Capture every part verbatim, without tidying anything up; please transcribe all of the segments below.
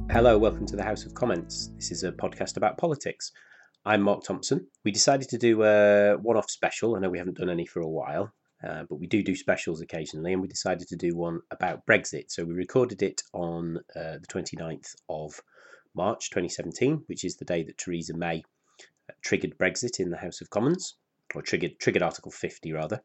Hello, welcome to the House of Comments. This is a podcast about politics. I'm Mark Thompson. We decided to do a one-off special. I know we haven't done any for a while, uh, but we do do specials occasionally, and we decided to do one about Brexit. So we recorded it on uh, the twenty-ninth of March twenty seventeen, which is the day that Theresa May uh, triggered Brexit in the House of Commons, or triggered triggered Article fifty rather.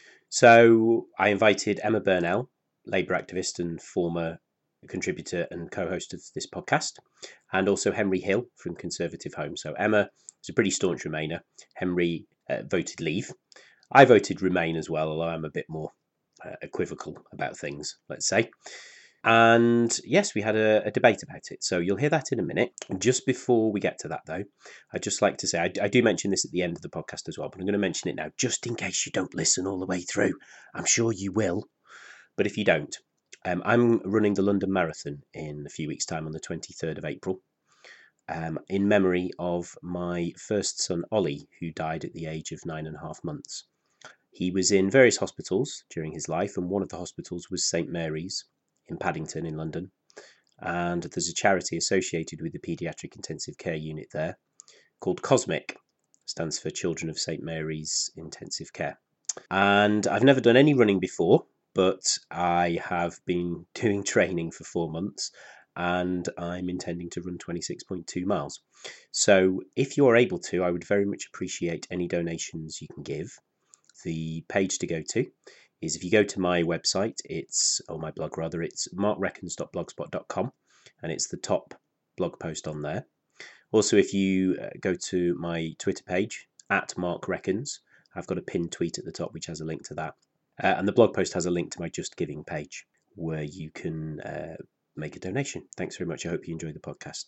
So I invited Emma Burnell, Labour activist and former contributor and co-host of this podcast, and also Henry Hill from Conservative Home. So Emma is a pretty staunch Remainer. Henry uh, voted Leave. I voted Remain as well, although I'm a bit more uh, equivocal about things, let's say. And yes, we had a, a debate about it. So you'll hear that in a minute. Just before we get to that, though, I'd just like to say, I, I do mention this at the end of the podcast as well, but I'm going to mention it now, just in case you don't listen all the way through. I'm sure you will. But if you don't, Um, I'm running the London Marathon in a few weeks' time on the twenty-third of April, um, in memory of my first son, Ollie, who died at the age of nine and a half months. He was in various hospitals during his life, and one of the hospitals was Saint Mary's in Paddington in London. And there's a charity associated with the paediatric intensive care unit there called COSMIC, stands for Children of Saint Mary's Intensive Care. And I've never done any running before, but I have been doing training for four months and I'm intending to run twenty-six point two miles. So if you're able to, I would very much appreciate any donations you can give. The page to go to is, if you go to my website, it's, or my blog rather, it's mark reckons dot blogspot dot com, and it's the top blog post on there. Also, if you go to my Twitter page, at Mark Reckons, I've got a pinned tweet at the top which has a link to that. Uh, and the blog post has a link to my Just Giving page where you can uh, make a donation. Thanks very much. I hope you enjoy the podcast.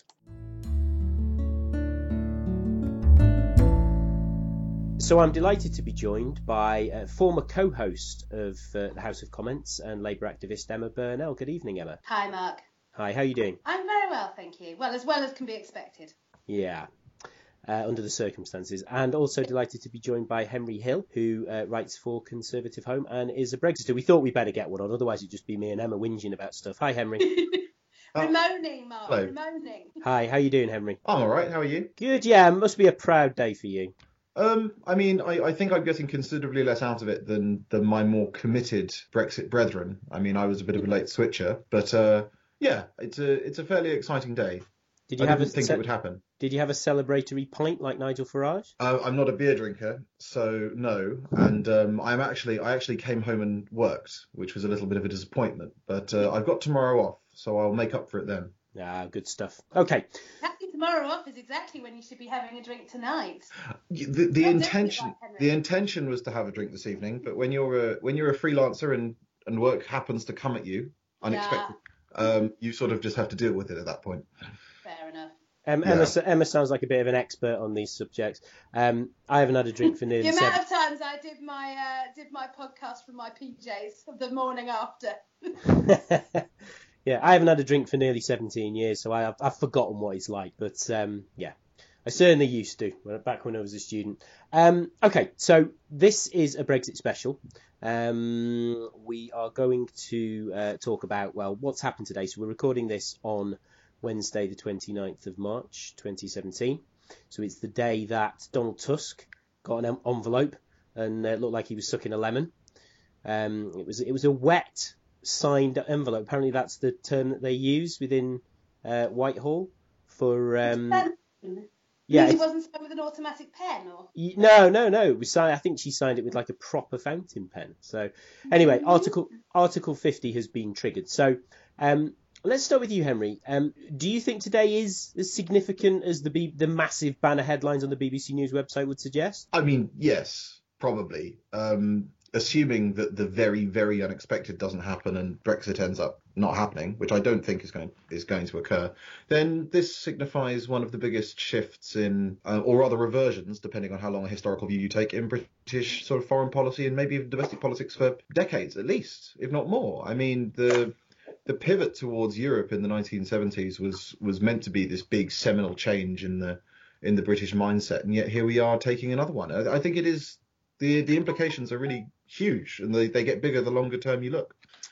So I'm delighted to be joined by a former co-host of uh, the House of Comments and Labour activist Emma Burnell. Good evening, Emma. Hi, Mark. Hi, how are you doing? I'm very well, thank you. Well, as well as can be expected. Yeah. Uh, under the circumstances, and also delighted to be joined by Henry Hill, who uh, writes for Conservative Home and is a Brexiter. We thought we'd better get one on, otherwise it'd just be me and Emma whinging about stuff. Hi, Henry. Remoaning, Mark. Hello. Remoaning. Hi, how you doing, Henry? I'm all right. How are you? Good, yeah. It must be a proud day for you. Um, I mean, I, I think I'm getting considerably less out of it than than my more committed Brexit brethren. I mean, I was a bit of a late switcher, but uh, yeah, it's a it's a fairly exciting day. Did you I have didn't a think ce- it would happen. Did you have a celebratory pint like Nigel Farage? Uh, I'm not a beer drinker, so no. And um, I'm actually I actually came home and worked, which was a little bit of a disappointment. But uh, I've got tomorrow off, so I'll make up for it then. Ah, good stuff. Okay. Having tomorrow off is exactly when you should be having a drink tonight. The, the Not intention like Henry. the intention was to have a drink this evening, but when you're a when you're a freelancer and, and work happens to come at you unexpected, um, you sort of just have to deal with it at that point. Fair enough. Um, Yeah. Emma, Emma sounds like a bit of an expert on these subjects. Um, I haven't had a drink for The nearly amount seven... of times I did my uh, did my podcast from my P Js the morning after. Yeah, I haven't had a drink for nearly seventeen years, so I, I've, I've forgotten what it's like. But um, yeah, I certainly used to, back when I was a student. Um, okay, so this is a Brexit special. Um, we are going to uh, talk about, well, what's happened today. So we're recording this on Wednesday, the twenty-ninth of March, twenty seventeen. So it's the day that Donald Tusk got an en- envelope and uh, looked like he was sucking a lemon. Um, it was it was a wet signed envelope. Apparently that's the term that they use within uh, Whitehall for um, yeah. It it's- wasn't signed with an automatic pen, or y- No, no, no. It was signed. I think she signed it with like a proper fountain pen. So anyway, Article Article fifty has been triggered. So um, let's start with you, Henry. Um, do you think today is as significant as the B- the massive banner headlines on the B B C News website would suggest? I mean, yes, probably. Um, assuming that the very, very unexpected doesn't happen and Brexit ends up not happening, which I don't think is going is going to occur, then this signifies one of the biggest shifts in, uh, or rather reversions, depending on how long a historical view you take, in British sort of foreign policy and maybe even domestic politics for decades at least, if not more. I mean, the the pivot towards Europe in the nineteen seventies was was meant to be this big seminal change in the in the British mindset, and yet here we are taking another one. I, I think it is the the implications are really huge, and they, they get bigger the longer term you look.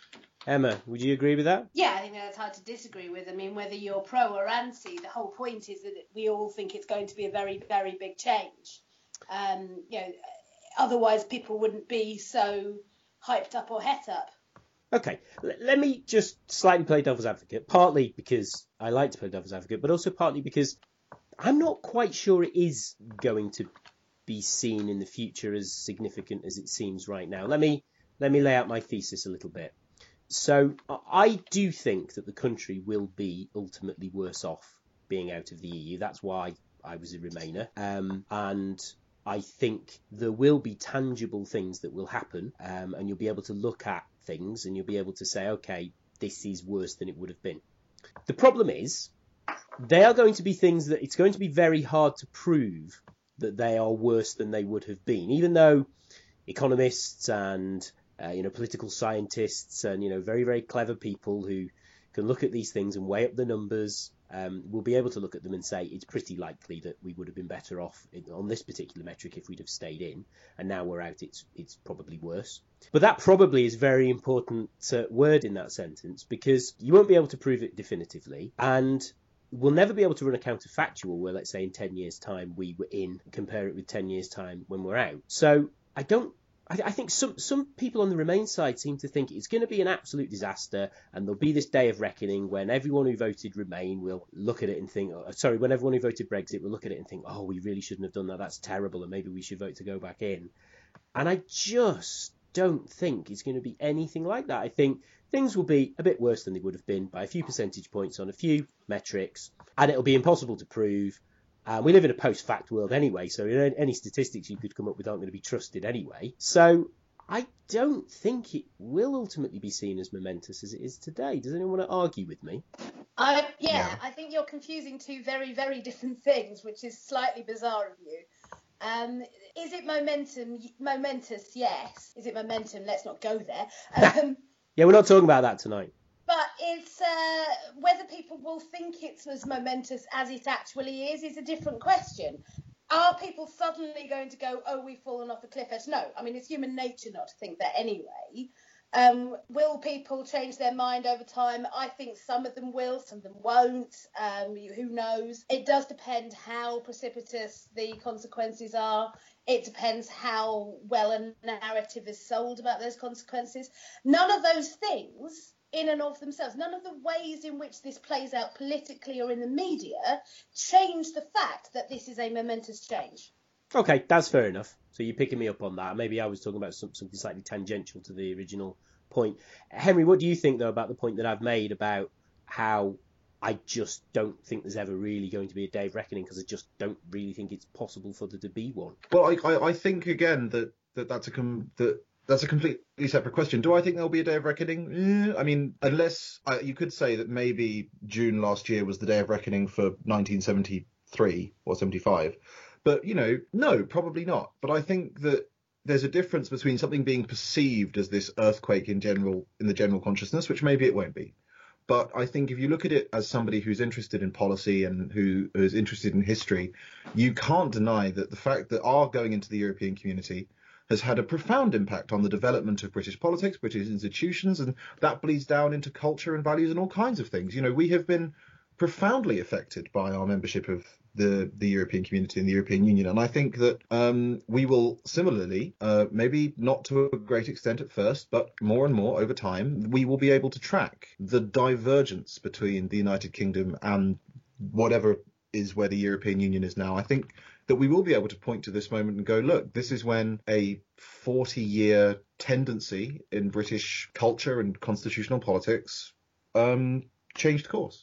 Emma, would you agree with that? Yeah, I think that's hard to disagree with. I mean, whether you're pro or anti, the whole point is that we all think it's going to be a very, very big change. Um, you know, otherwise people wouldn't be so hyped up or het up. Okay, L- let me just slightly play devil's advocate, partly because I like to play devil's advocate, but also partly because I'm not quite sure it is going to be seen in the future as significant as it seems right now. Let me let me lay out my thesis a little bit. So I do think that the country will be ultimately worse off being out of the E U. That's why I was a Remainer. Um, and I think there will be tangible things that will happen, um, and you'll be able to look at things and you'll be able to say, okay, this is worse than it would have been. The problem is, they are going to be things that it's going to be very hard to prove that they are worse than they would have been, even though economists and uh, you know political scientists and you know very very clever people who can look at these things and weigh up the numbers um, will be able to look at them and say it's pretty likely that we would have been better off in, on this particular metric if we'd have stayed in, and now we're out, it's it's probably worse. But that probably is a very important uh, word in that sentence, because you won't be able to prove it definitively, and we'll never be able to run a counterfactual where, let's say, in ten years' time we were in, and compare it with ten years' time when we're out. So I don't. I, I think some some people on the Remain side seem to think it's going to be an absolute disaster, and there'll be this day of reckoning when everyone who voted Remain will look at it and think, oh, sorry, when everyone who voted Brexit will look at it and think, oh, we really shouldn't have done that. That's terrible, and maybe we should vote to go back in. And I just don't think it's going to be anything like that. I think things will be a bit worse than they would have been by a few percentage points on a few metrics, and it'll be impossible to prove. Um, we live in a post-fact world anyway, so any statistics you could come up with aren't going to be trusted anyway. So I don't think it will ultimately be seen as momentous as it is today. Does anyone want to argue with me? I, yeah, Yeah. I think you're confusing two very, very different things, which is slightly bizarre of you. Um, is it momentum? Momentous, yes. Is it momentum? Let's not go there. Um, Yeah, we're not talking about that tonight. But it's uh, whether people will think it's as momentous as it actually is is a different question. Are people suddenly going to go, oh, we've fallen off a cliff edge? No. I mean, it's human nature not to think that anyway. Um, will people change their mind over time? I think some of them will, some of them won't. Um, who knows? It does depend how precipitous the consequences are. It depends how well a narrative is sold about those consequences. None of those things in and of themselves, none of the ways in which this plays out politically or in the media change the fact that this is a momentous change. Okay, that's fair enough. So you're picking me up on that. Maybe I was talking about some, something slightly tangential to the original point. Henry, what do you think, though, about the point that I've made about how I just don't think there's ever really going to be a day of reckoning, because I just don't really think it's possible for there to be one? Well, I, I, I think, again, that, that that's a com- that that's a completely separate question. Do I think there'll be a day of reckoning? Eh, I mean, unless I, you could say that maybe June last year was the day of reckoning for nineteen seventy-three or seventy-five. But, you know, no, probably not. But I think that there's a difference between something being perceived as this earthquake in general, in the general consciousness, which maybe it won't be. But I think if you look at it as somebody who's interested in policy and who is interested in history, you can't deny that the fact that our going into the European community has had a profound impact on the development of British politics, British institutions, and that bleeds down into culture and values and all kinds of things. You know, we have been profoundly affected by our membership of the, the European community and the European Union. And I think that um, we will similarly, uh, maybe not to a great extent at first, but more and more over time, we will be able to track the divergence between the United Kingdom and whatever is where the European Union is now. I think that we will be able to point to this moment and go, look, this is when a forty-year tendency in British culture and constitutional politics um, changed course.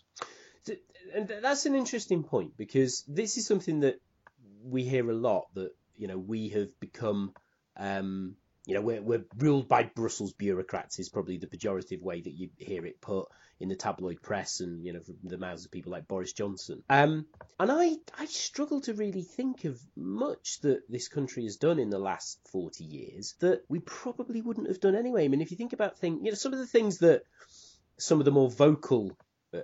And that's an interesting point, because this is something that we hear a lot, that, you know, we have become, um, you know, we're, we're ruled by Brussels bureaucrats is probably the pejorative way that you hear it put in the tabloid press and, you know, from the mouths of people like Boris Johnson. Um, and I, I struggle to really think of much that this country has done in the last forty years that we probably wouldn't have done anyway. I mean, if you think about things, you know, some of the things that some of the more vocal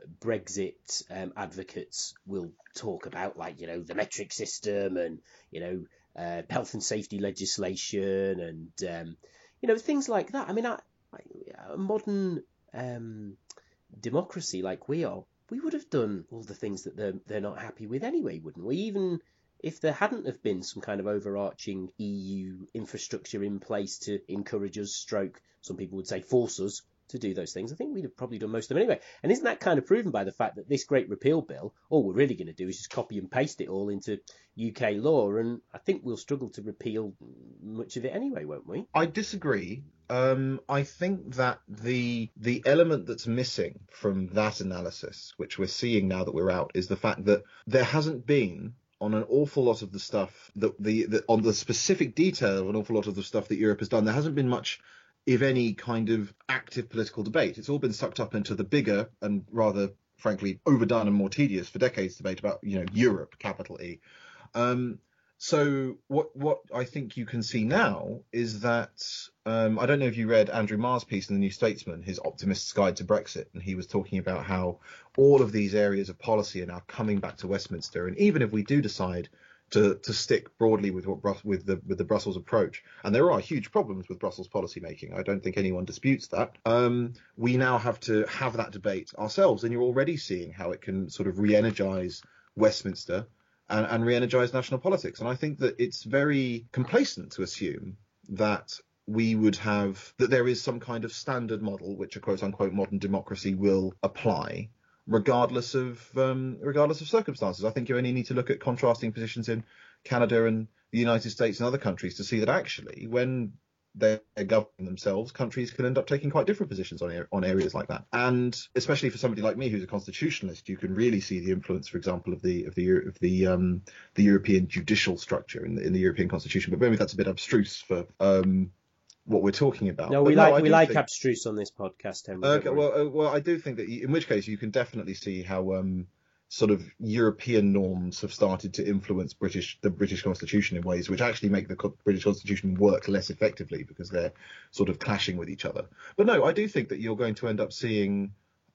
Brexit um, advocates will talk about, like, you know, the metric system and, you know, uh, health and safety legislation and, um, you know, things like that. I mean, I, I, a modern um, democracy like we are, we would have done all the things that they're, they're not happy with anyway, wouldn't we? Even if there hadn't have been some kind of overarching E U infrastructure in place to encourage us, stroke, some people would say force us to do those things, I think we'd have probably done most of them anyway. And isn't that kind of proven by the fact that this Great Repeal Bill, all we're really going to do is just copy and paste it all into U K law, and I think we'll struggle to repeal much of it anyway, won't we? I disagree. Um, I think that the the element that's missing from that analysis, which we're seeing now that we're out, is the fact that there hasn't been on an awful lot of the stuff that the, the on the specific detail of an awful lot of the stuff that Europe has done, there hasn't been much, if any, kind of active political debate. It's all been sucked up into the bigger and rather, frankly, overdone and more tedious for decades debate about, you know, Europe, capital E. Um, so what what I think you can see now is that um, I don't know if you read Andrew Marr's piece in the New Statesman, his Optimist's Guide to Brexit, and he was talking about how all of these areas of policy are now coming back to Westminster, and even if we do decide to to stick broadly with what with the with the Brussels approach, and there are huge problems with Brussels policy making, I don't think anyone disputes that. Um, we now have to have that debate ourselves, and you're already seeing how it can sort of re-energise Westminster and, and re-energise national politics. And I think that it's very complacent to assume that we would have that there is some kind of standard model which a quote unquote modern democracy will apply, regardless of um, regardless of circumstances. I think you only need to look at contrasting positions in Canada and the United States and other countries to see that actually, when they're governing themselves, countries can end up taking quite different positions on on areas like that. And especially for somebody like me who's a constitutionalist, you can really see the influence, for example, of the of the of the um, the European judicial structure in the, in the European Constitution. But maybe that's a bit abstruse for um, what we're talking about. No, we but like no, we like think, abstruse on this podcast, Henry. Okay, well, uh, well, I do think that in which case you can definitely see how um, sort of European norms have started to influence British the British Constitution in ways which actually make the co- British Constitution work less effectively because they're sort of clashing with each other. But no, I do think that you're going to end up seeing,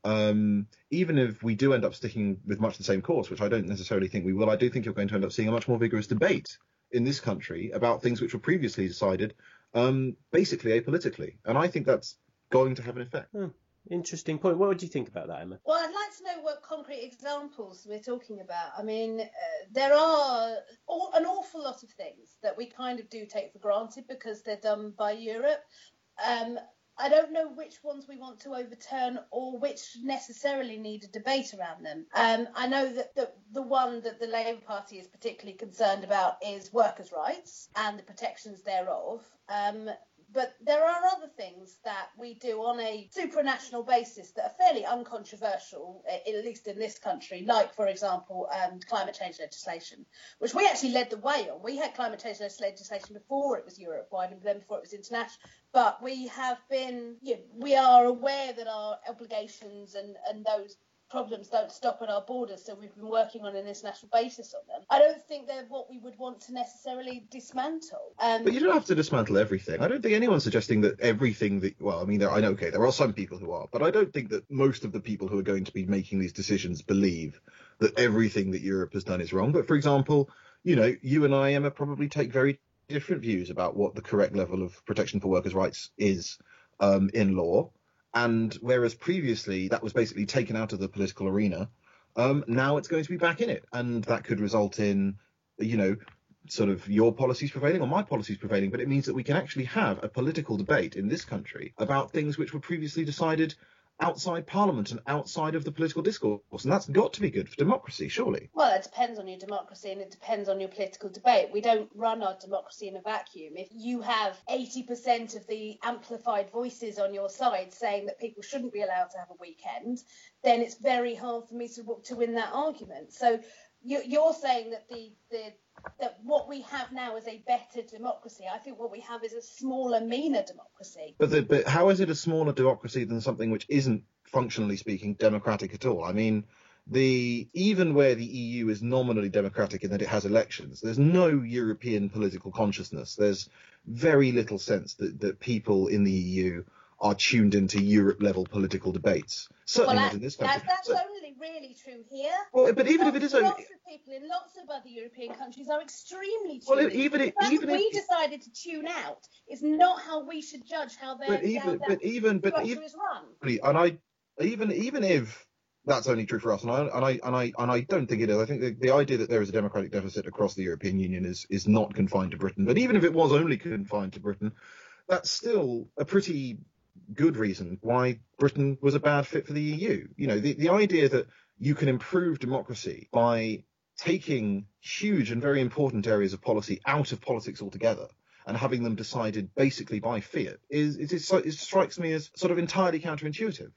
um, even if we do end up sticking with much the same course, which I don't necessarily think we will, I do think you're going to end up seeing a much more vigorous debate in this country about things which were previously decided um, basically apolitically. And I think that's going to have an effect. Hmm. Interesting point. What would you think about that, Emma? Well, I'd like to know what concrete examples we're talking about. I mean, uh, there are all, an awful lot of things that we kind of do take for granted because they're done by Europe. Um, I don't know which ones we want to overturn or which necessarily need a debate around them. Um, I know that the, the one that the Labour Party is particularly concerned about is workers' rights and the protections thereof. Um, But there are other things that we do on a supranational basis that are fairly uncontroversial, at least in this country, like, for example, um, climate change legislation, which we actually led the way on. We had climate change legislation before it was Europe-wide and then before it was international. But we have been, you know, we are aware that our obligations and, and those problems don't stop at our borders, so we've been working on an international basis on them. I don't think they're what we would want to necessarily dismantle. Um, but you don't have to dismantle everything. I don't think anyone's suggesting that everything that, well, I mean, there, I know, okay, there are some people who are, but I don't think that most of the people who are going to be making these decisions believe that everything that Europe has done is wrong. But for example, you know, you and I, Emma, probably take very different views about what the correct level of protection for workers' rights is um, in law. And whereas previously that was basically taken out of the political arena, um, now it's going to be back in it. And that could result in, you know, sort of your policies prevailing or my policies prevailing. But it means that we can actually have a political debate in this country about things which were previously decided outside Parliament and outside of the political discourse. And that's got to be good for democracy, surely. Well, it depends on your democracy and it depends on your political debate. We don't run our democracy in a vacuum. If you have eighty percent of the amplified voices on your side saying that people shouldn't be allowed to have a weekend, then it's very hard for me to, to win that argument. So you, you're saying that the, the that what we have now is a better democracy. I think what we have is a smaller, meaner democracy. But, the, but how is it a smaller democracy than something which isn't, functionally speaking, democratic at all? I mean, the even where the E U is nominally democratic in that it has elections, there's no European political consciousness. There's very little sense that, that people in the E U are tuned into Europe-level political debates. Certainly well, not in this country. That, that's so, only really true here. well, but even lots, if it is only... Lots of people in lots of other European countries are extremely tuned well, in. even the it, fact even that if, we decided to tune out is not how we should judge how their, but even, how but even, but structure even, is run. and I, even, even if that's only true for us, and I, and I, and I, and I don't think it is. I think the, the idea that there is a democratic deficit across the European Union is, is not confined to Britain. But even if it was only confined to Britain, that's still a pretty good reason why Britain was a bad fit for the E U. You know, the, the idea that you can improve democracy by taking huge and very important areas of policy out of politics altogether and having them decided basically by fiat is, it, is, it strikes me as sort of entirely counterintuitive.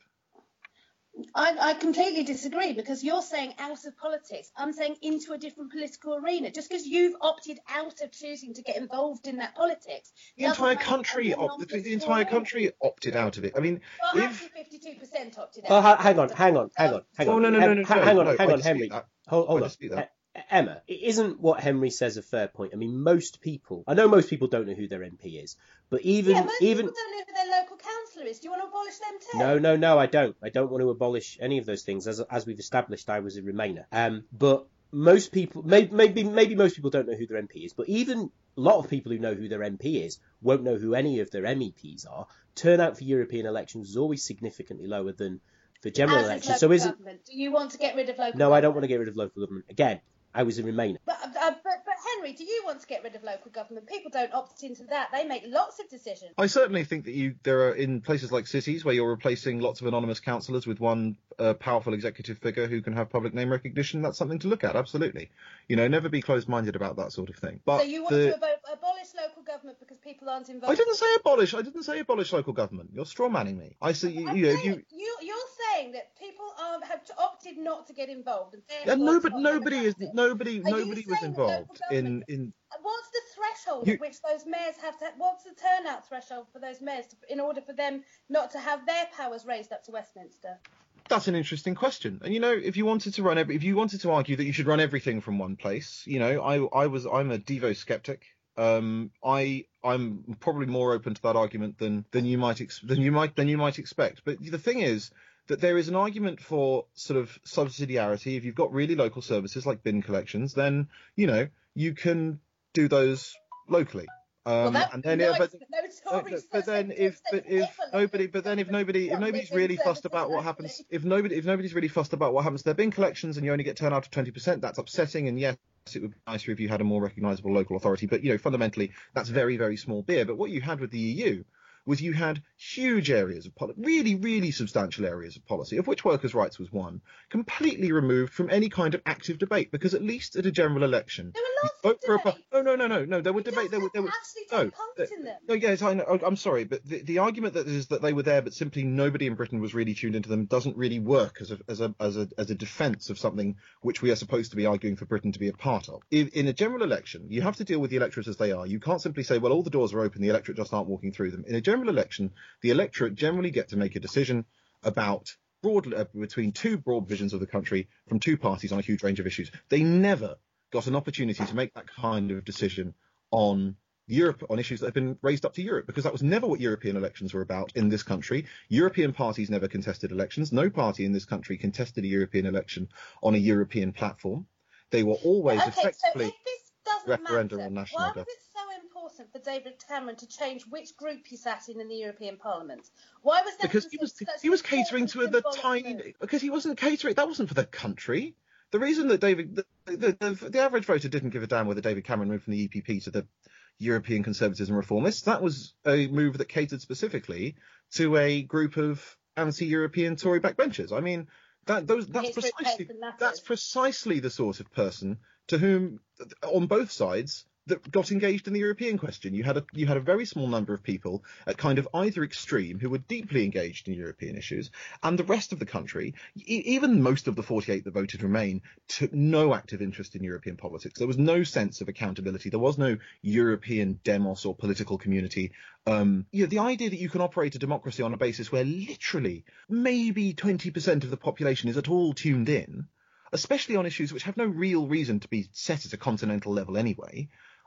I, I completely disagree, because you're saying out of politics. I'm saying into a different political arena. Just because you've opted out of choosing to get involved in that politics, the entire country, op- the, the entire country opted out of it. I mean, well, if actually, fifty-two percent opted out. Oh, ha- hang on, hang on, hang on, hang on. Oh, no, no, no, no, Ha- no, hang on, no, hang I on, dispute Henry. that. Hold, hold I on. dispute that. E- Emma, it isn't what Henry says a fair point. I mean, most people, I know most people don't know who their M P is, but even yeah, most even people don't know who their local councillor is. Do you want to abolish them too? no, no, no, I don't. I don't want to abolish any of those things. As as we've established, I was a Remainer. Um, but most people, maybe maybe maybe most people don't know who their M P is. But even a lot of people who know who their M P is won't know who any of their M E Ps are. Turnout for European elections is always significantly lower than for general As is elections. local So is it? government. Do you want to get rid of local? No, government? I don't want to get rid of local government. Again, I was a Remainer. But, uh, but, but Henry, do you want to get rid of local government? People don't opt into that. They make lots of decisions. I certainly think that you there are in places like cities where you're replacing lots of anonymous councillors with one uh, powerful executive figure who can have public name recognition. That's something to look at. Absolutely, you know, never be closed-minded about that sort of thing. But so you want the, to abo- abolish local government because people aren't involved? I didn't say abolish. I didn't say abolish local government. You're straw manning me. I say you. I'm You, know, saying, you you you're saying that people um, have opted not to get involved, and yeah, therefore no, it's but not nobody is democratic. nobody Are you nobody was saying that local involved in government- in. What's the threshold You- at which those mayors have to? What's the turnout threshold for those mayors to, in order for them not to have their powers raised up to Westminster? That's an interesting question. And you know, if you wanted to run every, if you wanted to argue that you should run everything from one place, you know, I I was I'm a Devo skeptic. Um, I I'm probably more open to that argument than than you might ex- than you might than you might expect. But the thing is that there is an argument for sort of subsidiarity. If you've got really local services like bin collections, then you know you can do those locally. Um, well, that and then, nice, but, no but, but then if but if nobody but then if nobody if nobody's really fussed about what happens if nobody if nobody's really fussed about what happens to their bin collections and you only get turnout of twenty percent, that's upsetting. And yes, it would be nicer if you had a more recognisable local authority. But you know, fundamentally, that's very very small beer. But what you had with the E U was you had huge areas of policy, really, really substantial areas of policy, of which workers' rights was one, completely removed from any kind of active debate, because at least at a general election, there were lots you vote of for a debates. oh no no no no there were It debate there were there were actually no take part in them. no yes I know I'm sorry, but the, the argument that is that they were there but simply nobody in Britain was really tuned into them doesn't really work as a as a as a as a defence of something which we are supposed to be arguing for Britain to be a part of. In, in a general election, you have to deal with the electorate as they are. You can't simply say, well, all the doors are open, the electorate just aren't walking through them. In a general election, the electorate generally get to make a decision about broad uh, between two broad visions of the country from two parties on a huge range of issues. They never got an opportunity to make that kind of decision on Europe, on issues that have been raised up to Europe, because that was never what European elections were about in this country. European parties never contested elections. No party in this country contested a European election on a European platform. They were always Okay, effectively so if this doesn't referendum matter, on national why debt. was it so important for David Cameron to change which group he sat in in the European Parliament? Why was that? Because he was he was catering to the tiny because he wasn't catering that wasn't for the country. The reason that David the, the, the, the average voter didn't give a damn whether David Cameron moved from the E P P to the European Conservatives and Reformists, that was a move that catered specifically to a group of anti-European Tory backbenchers. I mean, that those that's precisely that's precisely the sort of person to whom, on both sides, that got engaged in the European question. You had a you had a very small number of people at kind of either extreme who were deeply engaged in European issues, and the rest of the country, e- even most of the forty-eight that voted Remain, took no active interest in European politics. There was no sense of accountability. There was no European demos or political community. Um, you know, the idea that you can operate a democracy on a basis where literally maybe twenty percent of the population is at all tuned in, especially on issues which have no real reason to be set at a continental level anyway,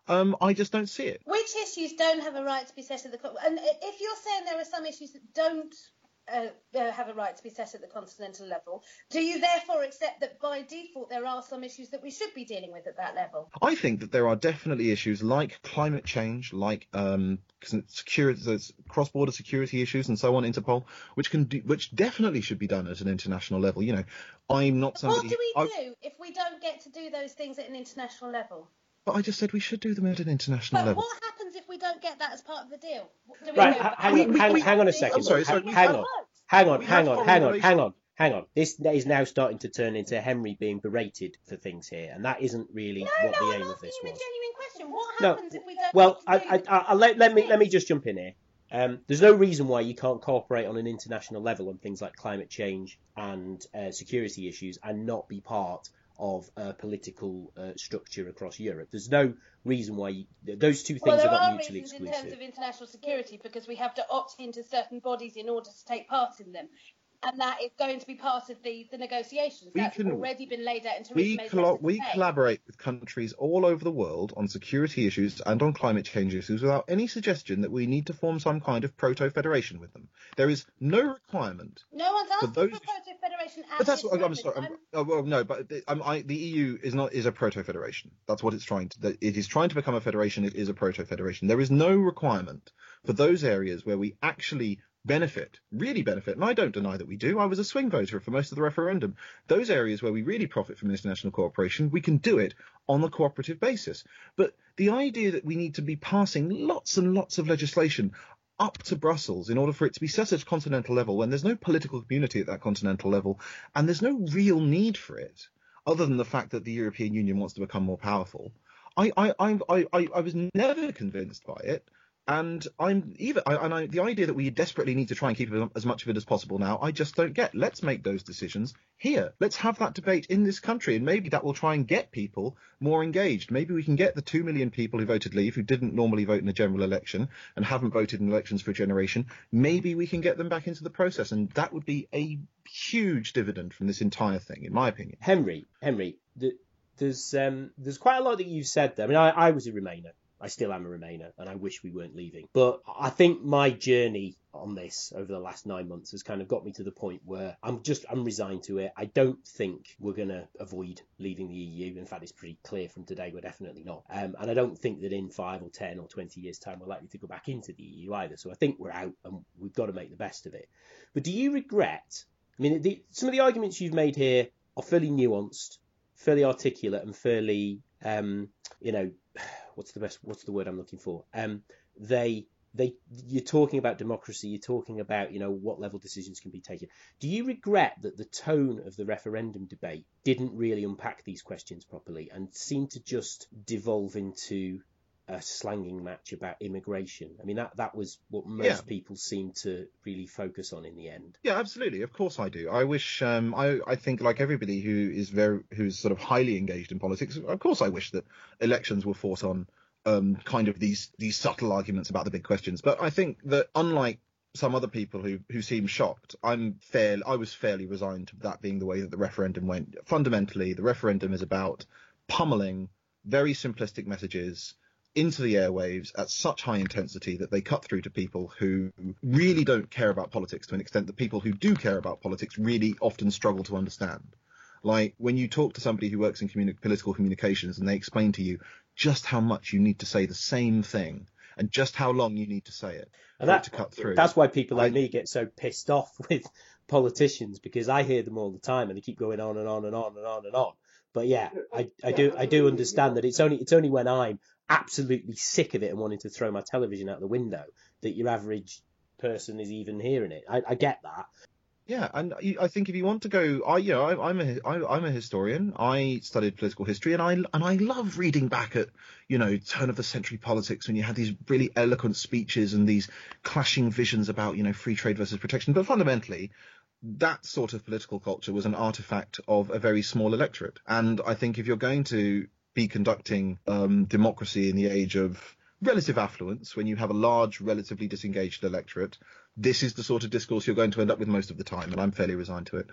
Um, I just don't see it. Which issues don't have a right to be set at the... And if you're saying there are some issues that don't uh, uh, have a right to be set at the continental level, do you therefore accept that by default there are some issues that we should be dealing with at that level? I think that there are definitely issues like climate change, like um, security, cross-border security issues, and so on, Interpol, which can do, which definitely should be done at an international level. You know, I'm not somebody. What do we I, do if we don't get to do those things at an international level? But I just said we should do them at an international But level. what happens if we don't get that as part of the deal? Do we Right, go h- back? hang We- on, we- hang, we- hang on a second. I'm sorry, sorry, hang, we hang have- on, hang on, we hang have on, hang on, foreign hang on, hang on. This is now starting to turn into Henry being berated for things here, and that isn't really No, what no, the I'm aim of asking this you a was. genuine question. What No, happens if we don't Well, get I, to I, do I, the I, let, let me thing? let me just jump in here. Um, there's no reason why you can't cooperate on an international level on things like climate change and uh, security issues and not be part of a political uh, structure across Europe. There's no reason why you, those two things Well, there are not are mutually reasons in exclusive. terms of international security because we have to opt into certain bodies in order to take part in them. And that is going to be part of the, the negotiations. We That's can- already been laid out in We, Theresa May's collo- letter we today. collaborate with countries all over the world on security issues and on climate change issues without any suggestion that we need to form some kind of proto-federation with them. There is no requirement. No one's asking those- for proto federation. But that's what I'm moment. sorry. I'm, I'm- oh, well, no, but the, I'm, I, the E U is not is a proto-federation. That's what it's trying to. That it is trying to become a federation. It is a proto-federation. There is no requirement for those areas where we actually benefit, really benefit, and I don't deny that we do. I was a swing voter for most of the referendum. Those areas where we really profit from international cooperation, we can do it on a cooperative basis. But the idea that we need to be passing lots and lots of legislation up to Brussels in order for it to be set at a continental level when there's no political community at that continental level and there's no real need for it, other than the fact that the European Union wants to become more powerful, I I I I, I was never convinced by it. And I'm even, I, and I, the idea that we desperately need to try and keep as much of it as possible now, I just don't get. Let's make those decisions here. Let's have that debate in this country, and maybe that will try and get people more engaged. Maybe we can get the two million people who voted Leave, who didn't normally vote in a general election and haven't voted in elections for a generation. Maybe we can get them back into the process, and that would be a huge dividend from this entire thing, in my opinion. Henry, Henry, the, there's um, there's quite a lot that you've said there. I mean, I, I was a Remainer. I still am a Remainer, and I wish we weren't leaving. But I think my journey on this over the last nine months has kind of got me to the point where I'm just I'm resigned to it. I don't think we're going to avoid leaving the E U. In fact, it's pretty clear from today we're definitely not. Um, and I don't think that in five or ten or twenty years' time we're likely to go back into the E U either. So I think we're out, and we've got to make the best of it. But do you regret? I mean, the, some of the arguments you've made here are fairly nuanced, fairly articulate, and fairly, um, you know. What's the best? What's the word I'm looking for? Um, they, they, you're talking about democracy. You're talking about, you know, what level decisions can be taken. Do you regret that the tone of the referendum debate didn't really unpack these questions properly and seemed to just devolve into a slanging match about immigration? I mean, that that was what most Yeah. people seemed to really focus on in the end. Yeah, absolutely. Of course I do. I wish, um, I, I think like everybody who is very, who's sort of highly engaged in politics, of course I wish that elections were fought on um, kind of these, these subtle arguments about the big questions. But I think that unlike some other people who, who seem shocked, I'm fair, I was fairly resigned to that being the way that the referendum went. Fundamentally, the referendum is about pummeling very simplistic messages into the airwaves at such high intensity that they cut through to people who really don't care about politics, to an extent that people who do care about politics really often struggle to understand. Like when you talk to somebody who works in communi- political communications and they explain to you just how much you need to say the same thing and just how long you need to say it And for that, it to cut through. That's why people like I- me get so pissed off with politicians, because I hear them all the time and they keep going on and on and on and on and on. But yeah, I, I do I do understand that it's only it's only when I'm absolutely sick of it and wanting to throw my television out the window that your average person is even hearing it. I, I get that. Yeah, and I I think if you want to go, I you know I, I'm a I, I'm a historian. I studied political history, and I and I love reading back at you know turn of the century politics when you had these really eloquent speeches and these clashing visions about you know free trade versus protection. But fundamentally, that sort of political culture was an artifact of a very small electorate. And I think if you're going to be conducting um, democracy in the age of relative affluence, when you have a large, relatively disengaged electorate, this is the sort of discourse you're going to end up with most of the time, and I'm fairly resigned to it.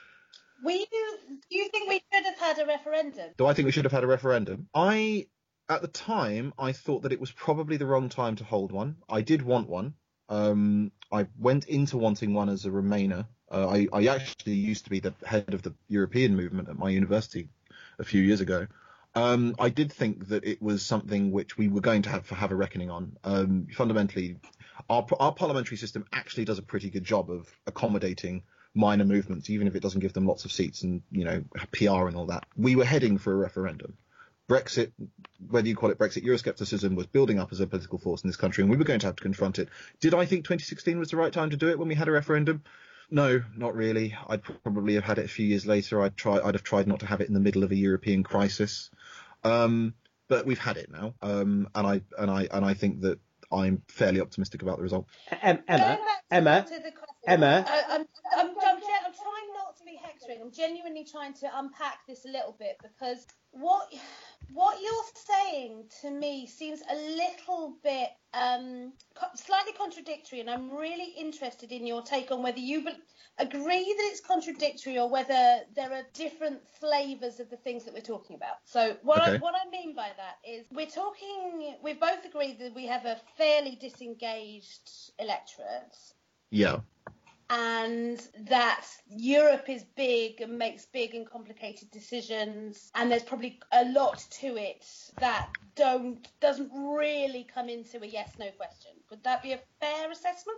We do, do you think we should have had a referendum? Do I think we should have had a referendum? I at the time, I thought that it was probably the wrong time to hold one. I did want one. Um, I went into wanting one as a Remainer. Uh, I, I actually used to be the head of the European movement at my university a few years ago. Um, I did think that it was something which we were going to have to have a reckoning on. Um, fundamentally, our, our parliamentary system actually does a pretty good job of accommodating minor movements, even if it doesn't give them lots of seats and, you know, P R and all that. We were heading for a referendum. Brexit, whether you call it Brexit, Euroscepticism was building up as a political force in this country, and we were going to have to confront it. Did I think twenty sixteen was the right time to do it when we had a referendum? No, not really. I'd probably have had it a few years later. I'd try. I'd have tried not to have it in the middle of a European crisis. Um, but we've had it now, um, and I and I and I think that I'm fairly optimistic about the result. Em- Emma, Emma, Emma. I, I'm, I'm, I'm, I'm trying not to be hectoring. I'm genuinely trying to unpack this a little bit, because what what you're saying to me seems a little bit um, co- slightly contradictory, and I'm really interested in your take on whether you be- agree that it's contradictory or whether there are different flavours of the things that we're talking about. So what Okay. I, what I mean by that is we're talking, we've both agreed that we have a fairly disengaged electorate, Yeah. and that Europe is big and makes big and complicated decisions, and there's probably a lot to it that don't doesn't really come into a yes/no question. Would that be a fair assessment?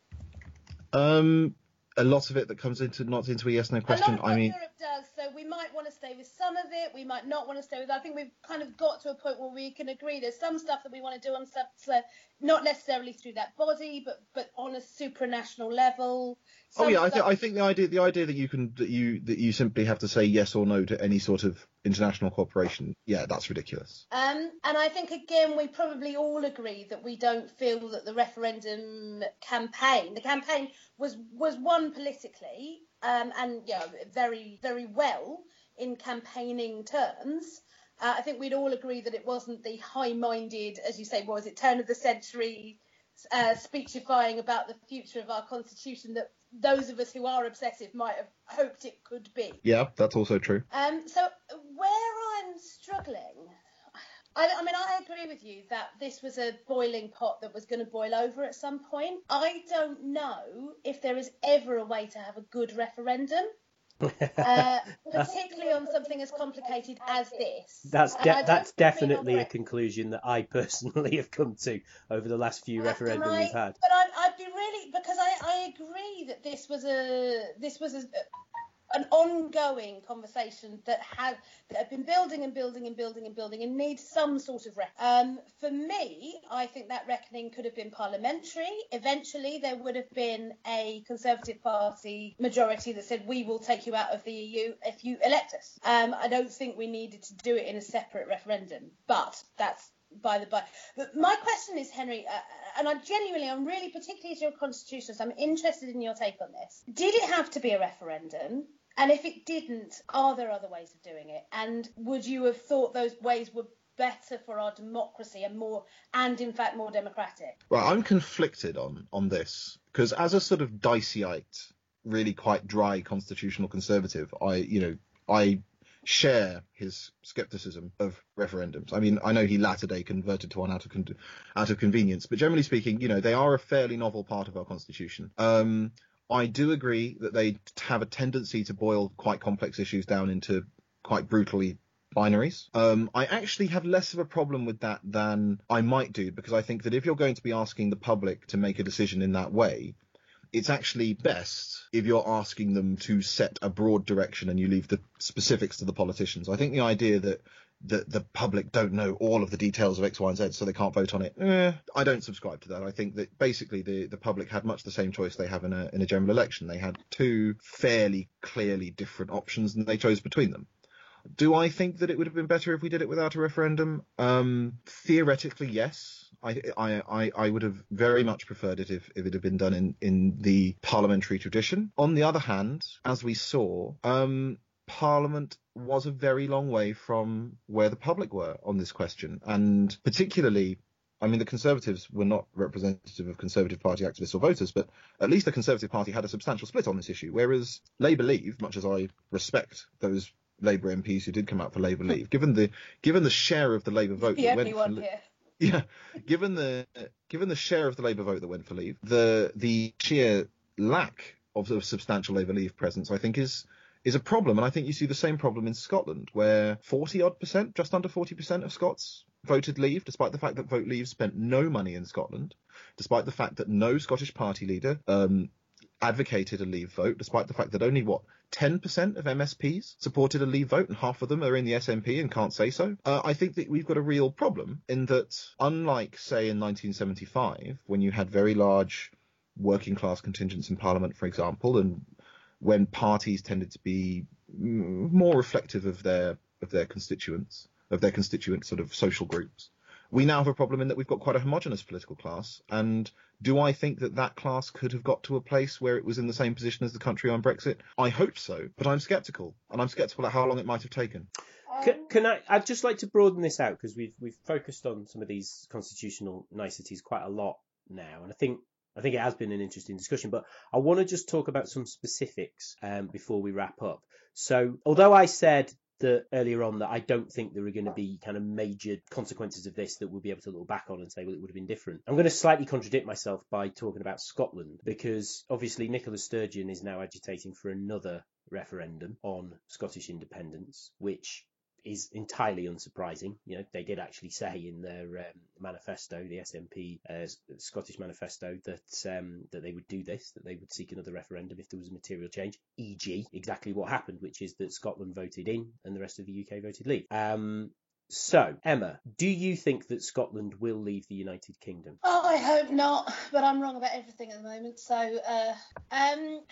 Um, a lot of it that comes into not into a yes no question. A lot of I what mean, Europe does, so we might want to stay with some of it, we might not want to stay with it. I think we've kind of got to a point where we can agree there's some stuff that we want to do on stuff, so not necessarily through that body, but but on a supranational level. oh Some yeah, I stuff- think I think the idea the idea that you can that you that you simply have to say yes or no to any sort of international cooperation, yeah, that's ridiculous. Um, and I think, again, we probably all agree that we don't feel that the referendum campaign, the campaign was was won politically, um, and yeah, very, very well in campaigning terms. Uh, I think we'd all agree that it wasn't the high-minded, as you say, what was it, turn of the century uh, speechifying about the future of our constitution that those of us who are obsessive might have hoped it could be. Yeah, that's also true. Um, so where I'm struggling, I, I mean, I agree with you that this was a boiling pot that was going to boil over at some point. I don't know if there is ever a way to have a good referendum, uh, particularly on something as complicated as this. That's And de- I don't that's think we're definitely a not- conclusion that I personally have come to over the last few And referendums I- we've had. But I, I'd be really, because I, I agree that this was a this was a, an ongoing conversation that had that had been building and building and building and building and needs some sort of reckoning. Um, for me, I think that reckoning could have been parliamentary. Eventually, there would have been a Conservative Party majority that said, we will take you out of the E U if you elect us. Um, I don't think we needed to do it in a separate referendum, but that's by the by. But my question is, Henry, uh, and I genuinely, I'm really, particularly as you're a constitutionalist, I'm interested in your take on this. Did it have to be a referendum? And if it didn't, are there other ways of doing it? And would you have thought those ways were better for our democracy and more, and in fact more democratic? Well, I'm conflicted on on this because as a sort of diceyite, really quite dry constitutional conservative, I you know I share his skepticism of referendums. I mean, I know he latter day converted to one out of con- out of convenience, but generally speaking, you know, they are a fairly novel part of our constitution. Um, I do agree that they have a tendency to boil quite complex issues down into quite brutally binaries. Um, I actually have less of a problem with that than I might do, because I think that if you're going to be asking the public to make a decision in that way, it's actually best if you're asking them to set a broad direction and you leave the specifics to the politicians. I think the idea that that the public don't know all of the details of X, Y, and Z, so they can't vote on it, eh, I don't subscribe to that. I think that basically the, the public had much the same choice they have in a in a general election. They had two fairly clearly different options, and they chose between them. Do I think that it would have been better if we did it without a referendum? Um, theoretically, yes. I, I, I, I would have very much preferred it if, if it had been done in, in the parliamentary tradition. On the other hand, as we saw, um, Parliament was a very long way from where the public were on this question. And particularly, I mean, the Conservatives were not representative of Conservative Party activists or voters, but at least the Conservative Party had a substantial split on this issue, whereas Labour Leave, much as I respect those Labour M Ps who did come out for Labour leave, given the given the share of the Labour vote the that only went one for, here. yeah, given the given the share of the Labour vote that went for leave, the the sheer lack of, of substantial Labour leave presence, I think, is is a problem. And I think you see the same problem in Scotland, where forty odd percent, just under forty percent of Scots voted leave, despite the fact that Vote Leave spent no money in Scotland, despite the fact that no Scottish party leader um, advocated a leave vote, despite the fact that only, what, ten percent of M S Ps supported a leave vote, and half of them are in the S N P and can't say so. Uh, I think that we've got a real problem in that, unlike, say, in nineteen seventy-five, when you had very large working class contingents in Parliament, for example, and when parties tended to be more reflective of their of their constituents, of their constituent sort of social groups, we now have a problem in that we've got quite a homogenous political class. And do I think that that class could have got to a place where it was in the same position as the country on Brexit? I hope so, but I'm sceptical, and I'm sceptical at how long it might have taken. Can, can I? I'd just like to broaden this out, because we've we've focused on some of these constitutional niceties quite a lot now, and I think I think it has been an interesting discussion. But I want to just talk about some specifics um, before we wrap up. So, although I said that earlier on that I don't think there are going to be kind of major consequences of this that we'll be able to look back on and say, well, it would have been different, I'm going to slightly contradict myself by talking about Scotland, because obviously Nicola Sturgeon is now agitating for another referendum on Scottish independence, which is entirely unsurprising. You know, they did actually say in their um, manifesto, the S N P uh, Scottish manifesto, that um, that they would do this, that they would seek another referendum if there was a material change, for example exactly what happened, which is that Scotland voted in and the rest of the U K voted leave. Um, so, Emma, do you think that Scotland will leave the United Kingdom? Oh, I hope not, but I'm wrong about everything at the moment. So, uh, um...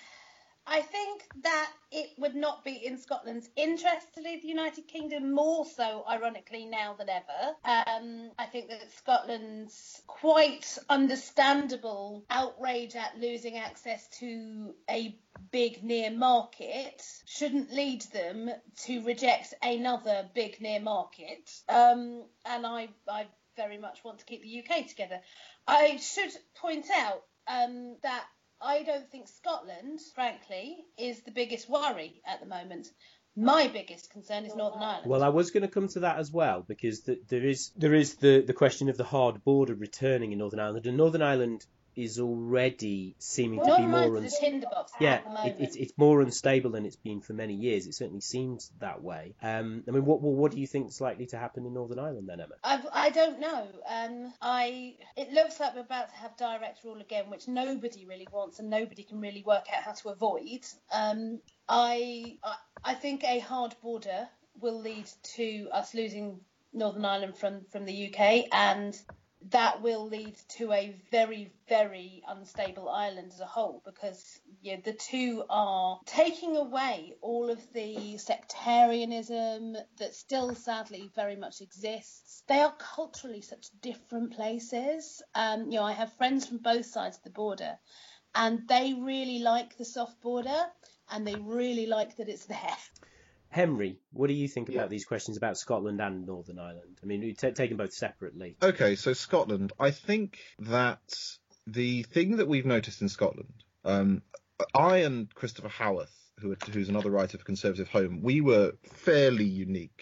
I think that it would not be in Scotland's interest to leave the United Kingdom, more so, ironically, now than ever. Um, I think that Scotland's quite understandable outrage at losing access to a big near market shouldn't lead them to reject another big near market. Um, and I, I very much want to keep the U K together. I should point out um, that I don't think Scotland, frankly, is the biggest worry at the moment. My biggest concern is Northern Ireland. Well, I was going to come to that as well, because the, there is there is the, the question of the hard border returning in Northern Ireland, and Northern Ireland is already seeming well, to be more un- tinderbox yeah, at the moment. It, it's it's more unstable than it's been for many years. It certainly seems that way. Um, I mean, what well, what do you think is likely to happen in Northern Ireland then, Emma? I've, I don't know. Um, I it looks like we're about to have direct rule again, which nobody really wants and nobody can really work out how to avoid. Um, I, I I think a hard border will lead to us losing Northern Ireland from, from the U K, and that will lead to a very, very unstable Ireland as a whole, because you know, the two are taking away all of the sectarianism that still sadly very much exists. They are culturally such different places. Um, you know, I have friends from both sides of the border, and they really like the soft border, and they really like that it's there. Henry, what do you think Yeah. about these questions about Scotland and Northern Ireland? I mean, we t- take them both separately. Okay, so Scotland. I think that the thing that we've noticed in Scotland, um, I and Christopher Howarth, who, who's another writer for Conservative Home, we were fairly unique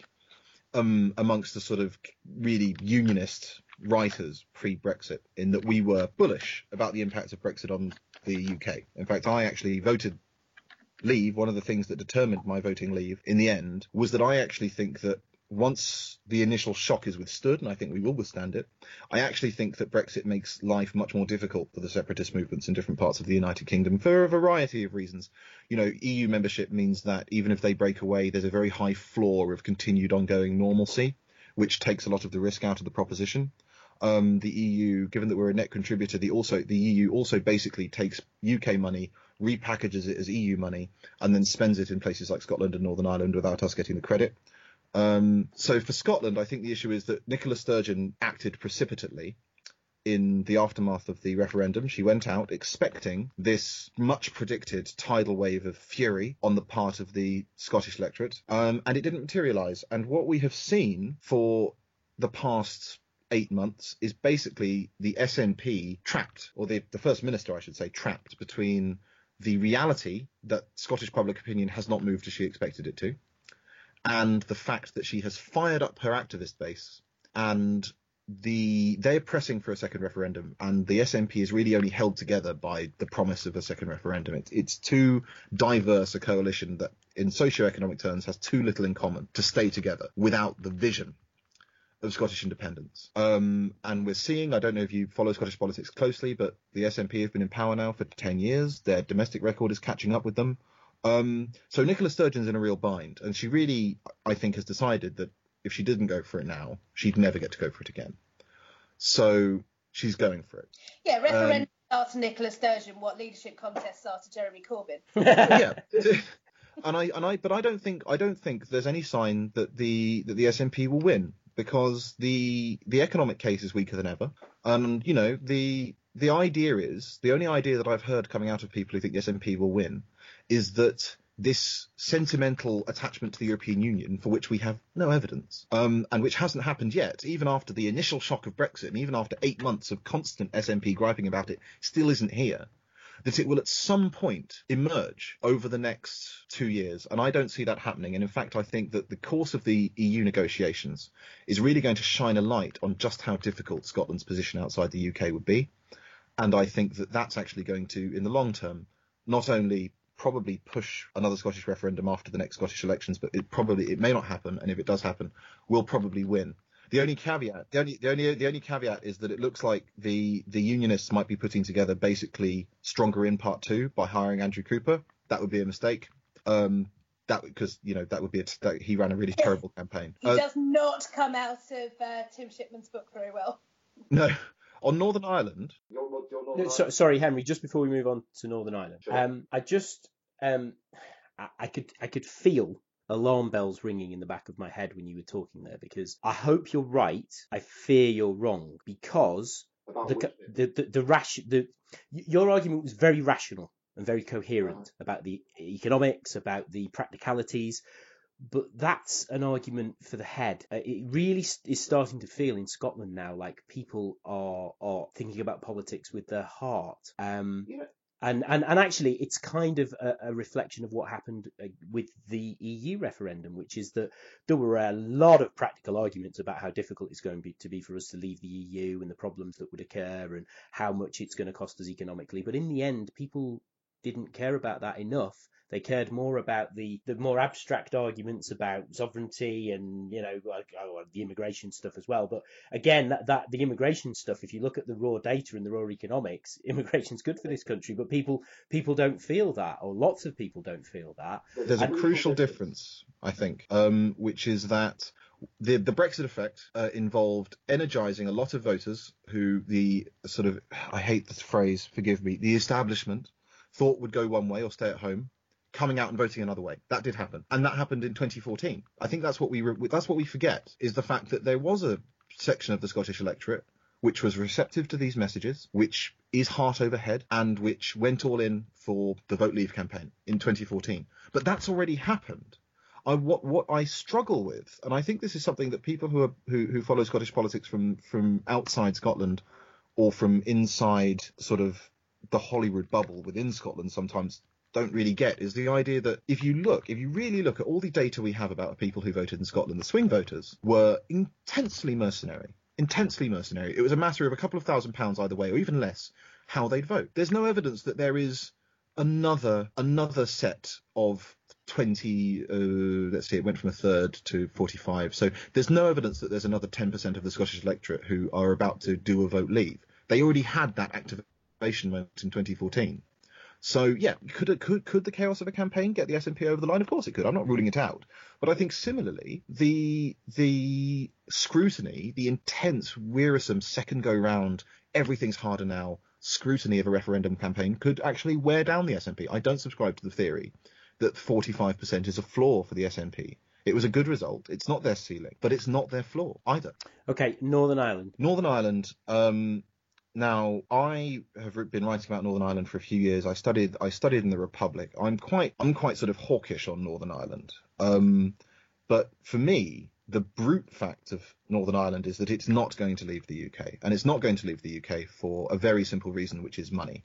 um, amongst the sort of really unionist writers pre-Brexit, in that we were bullish about the impact of Brexit on the U K. In fact, I actually voted leave. One of the things that determined my voting leave in the end was that I actually think that once the initial shock is withstood, and I think we will withstand it, I actually think that Brexit makes life much more difficult for the separatist movements in different parts of the United Kingdom for a variety of reasons. You know, E U membership means that even if they break away, there's a very high floor of continued ongoing normalcy, which takes a lot of the risk out of the proposition. Um, the E U, given that we're a net contributor, the also the E U also basically takes U K money, repackages it as E U money, and then spends it in places like Scotland and Northern Ireland without us getting the credit. Um, so for Scotland, I think the issue is that Nicola Sturgeon acted precipitately in the aftermath of the referendum. She went out expecting this much predicted tidal wave of fury on the part of the Scottish electorate, um, and it didn't materialise. And what we have seen for the past eight months is basically the S N P trapped, or the, the First Minister, I should say, trapped between the reality that Scottish public opinion has not moved as she expected it to, and the fact that she has fired up her activist base, and the they're pressing for a second referendum, and the S N P is really only held together by the promise of a second referendum. It's, it's too diverse a coalition that, in socioeconomic terms, has too little in common to stay together without the vision of Scottish independence. Um, and we're seeing, I don't know if you follow Scottish politics closely, but the S N P have been in power now for ten years. Their domestic record is catching up with them. Um, so Nicola Sturgeon's in a real bind, and she really, I think, has decided that if she didn't go for it now, she'd never get to go for it again. So she's going for it. Yeah, referendum um, starts Nicola Sturgeon, what leadership contest starts Jeremy Corbyn. Yeah. And I and I but I don't think I don't think there's any sign that the that the S N P will win, because the the economic case is weaker than ever. And you know, the the idea is, the only idea that I've heard coming out of people who think the S N P will win is that this sentimental attachment to the European Union, for which we have no evidence, um, and which hasn't happened yet, even after the initial shock of Brexit, and even after eight months of constant S N P griping about it, still isn't here, that it will at some point emerge over the next two years. And I don't see that happening. And in fact, I think that the course of the E U negotiations is really going to shine a light on just how difficult Scotland's position outside the U K would be. And I think that that's actually going to, in the long term, not only probably push another Scottish referendum after the next Scottish elections, but it probably, it may not happen. And if it does happen, we'll probably win. The only caveat, the only, the only, the only caveat is that it looks like the, the unionists might be putting together basically Stronger In Part Two by hiring Andrew Cooper. That would be a mistake. Um, that because you know that would be a, that, he ran a really terrible campaign. He uh, does not come out of uh, Tim Shipman's book very well. No, on Northern Ireland. You're, you're Northern no, so, sorry, Henry. Just before we move on to Northern Ireland, sure. um, I just um, I, I could I could feel alarm bells ringing in the back of my head when you were talking there, because I hope you're right. I fear you're wrong, because the the the, the, rash, the your argument was very rational and very coherent uh-huh. about the economics, about the practicalities, but that's an argument for the head. Uh, it really is starting to feel in Scotland now like people are are thinking about politics with their heart. Um, yeah. And, and and actually, it's kind of a, a reflection of what happened with the E U referendum, which is that there were a lot of practical arguments about how difficult it's going to be, to be for us to leave the E U, and the problems that would occur and how much it's going to cost us economically. But in the end, people didn't care about that enough. They cared more about the, the more abstract arguments about sovereignty and, you know, like, oh, the immigration stuff as well. But again, that, that the immigration stuff, if you look at the raw data and the raw economics, immigration's good for this country. But people people don't feel that, or lots of people don't feel that. There's and, a crucial difference, I think, um, which is that the the Brexit effect uh, involved energizing a lot of voters who the sort of, I hate this phrase, forgive me, the establishment thought would go one way or stay at home, coming out and voting another way. That did happen, and that happened in twenty fourteen. I think that's what we re- that's what we forget, is the fact that there was a section of the Scottish electorate which was receptive to these messages, which is heart over head, and which went all in for the Vote Leave campaign in twenty fourteen. But that's already happened. I, what what I struggle with, and I think this is something that people who are who, who follow Scottish politics from from outside Scotland or from inside sort of the Hollywood bubble within Scotland sometimes don't really get, is the idea that if you look, if you really look at all the data we have about people who voted in Scotland, the swing voters were intensely mercenary, intensely mercenary. It was a matter of a couple of thousand pounds either way, or even less, how they'd vote. There's no evidence that there is another another set of twenty, uh, let's see, it went from a third to forty-five. So there's no evidence that there's another ten percent of the Scottish electorate who are about to do a vote leave. They already had that activation moment in twenty fourteen. So, yeah, could it, could could the chaos of a campaign get the S N P over the line? Of course it could. I'm not ruling it out. But I think similarly, the the scrutiny, the intense, wearisome second go round, everything's harder now, scrutiny of a referendum campaign could actually wear down the S N P. I don't subscribe to the theory that forty-five percent is a flaw for the S N P. It was a good result. It's not their ceiling, but it's not their flaw either. Okay, Northern Ireland. Northern Ireland. Um, Now, I have been writing about Northern Ireland for a few years. I studied I studied in the Republic. I'm quite I'm quite sort of hawkish on Northern Ireland. Um, but for me, the brute fact of Northern Ireland is that it's not going to leave the U K. And it's not going to leave the U K for a very simple reason, which is money.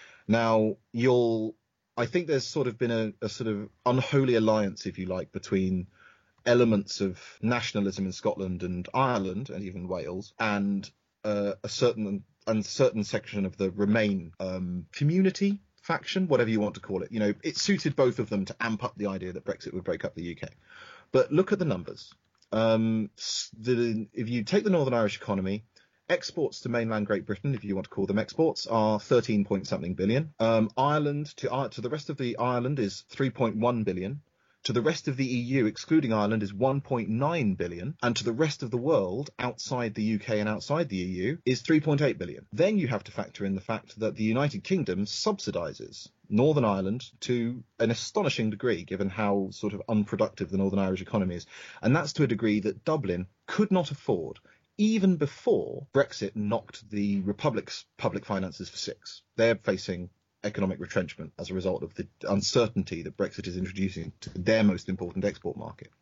Now, you'll I think there's sort of been a, a sort of unholy alliance, if you like, between elements of nationalism in Scotland and Ireland and even Wales, and uh, a certain and certain section of the Remain um, community faction, whatever you want to call it. You know, it suited both of them to amp up the idea that Brexit would break up the U K. But look at the numbers. Um, the, if you take the Northern Irish economy, exports to mainland Great Britain, if you want to call them exports, are thirteen point something billion. Um, Ireland to uh, to the rest of the Ireland is three point one billion. To the rest of the E U, excluding Ireland, is one point nine billion. And to the rest of the world, outside the U K and outside the E U, is three point eight billion. Then you have to factor in the fact that the United Kingdom subsidises Northern Ireland to an astonishing degree, given how sort of unproductive the Northern Irish economy is. And that's to a degree that Dublin could not afford, even before Brexit knocked the Republic's public finances for six. They're facing economic retrenchment as a result of the uncertainty that Brexit is introducing to their most important export market.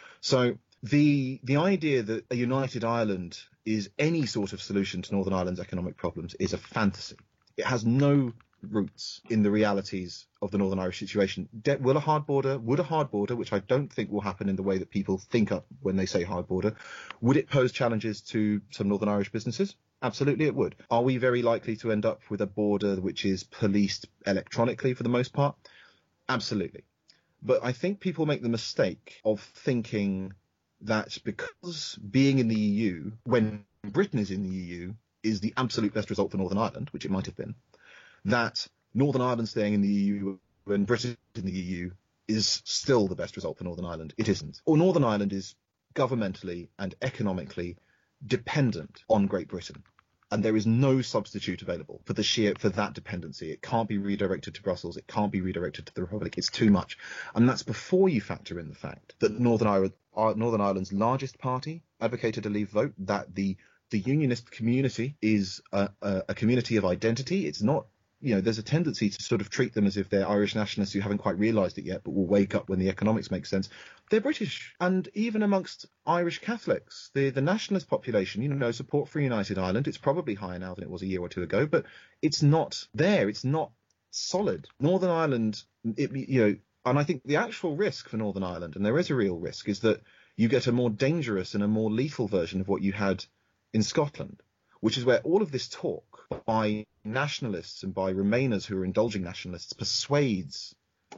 So the the idea that a united Ireland is any sort of solution to Northern Ireland's economic problems is a fantasy. It has no roots in the realities of the Northern Irish situation. De- will a hard border, would a hard border, which I don't think will happen in the way that people think up when they say hard border, would it pose challenges to some Northern Irish businesses? Absolutely it would. Are we very likely to end up with a border which is policed electronically for the most part? Absolutely. But I think people make the mistake of thinking that because being in the E U, when Britain is in the E U, is the absolute best result for Northern Ireland, which it might have been, that Northern Ireland staying in the E U when Britain is in the E U is still the best result for Northern Ireland. It isn't. Or Northern Ireland is governmentally and economically dependent on Great Britain. And there is no substitute available for the sheer for that dependency. It can't be redirected to Brussels. It can't be redirected to the Republic. It's too much. And that's before you factor in the fact that Northern Ireland, Northern Ireland's largest party advocated a leave vote, that the the unionist community is a, a, a community of identity. It's not, you know, there's a tendency to sort of treat them as if they're Irish nationalists who haven't quite realised it yet, but will wake up when the economics make sense. They're British. And even amongst Irish Catholics, the, the nationalist population, you know, support for United Ireland. It's probably higher now than it was a year or two ago, but it's not there. It's not solid. Northern Ireland, it, you know, and I think the actual risk for Northern Ireland, and there is a real risk, is that you get a more dangerous and a more lethal version of what you had in Scotland, which is where all of this talk by nationalists and by Remainers who are indulging nationalists persuades